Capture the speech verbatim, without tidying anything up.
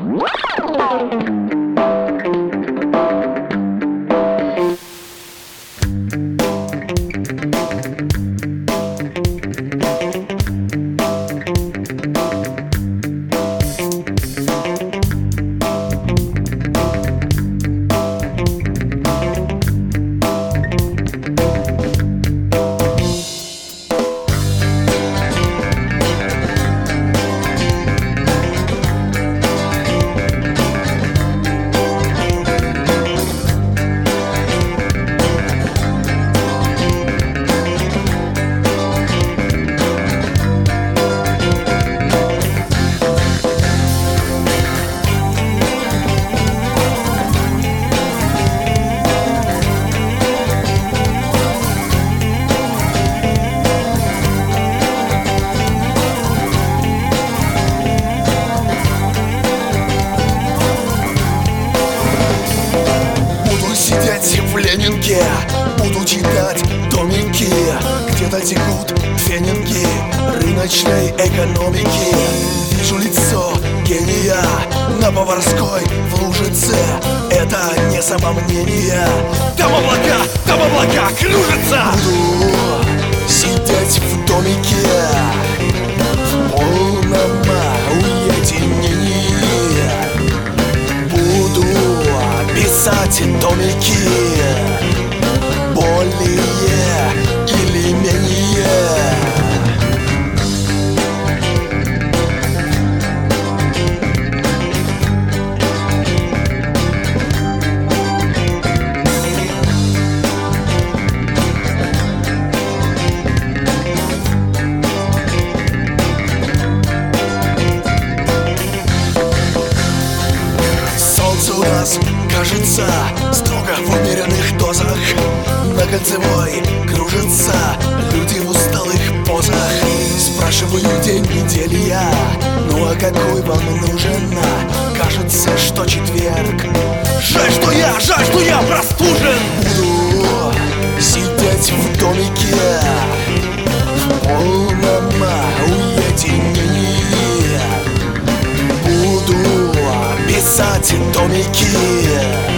В Ленинке буду читать томики, где-то текут фенинги рыночной экономики. Вижу лицо гения на Поварской в Лужице. Это не самомнение. Там облака, там облака кружатся. Буду сидеть в домике в полном уединении. Буду писать томики, более или менее. Солнце у нас, кажется, строго в умеренных дозах. На кольцевой кружатся люди в усталых позах. Спрашиваю день недели я, ну а какой вам нужен? Кажется, что четверг. Жаль, что я, жаль, что я простужен. Буду сидеть в домике в полном уединении. Буду писать томики,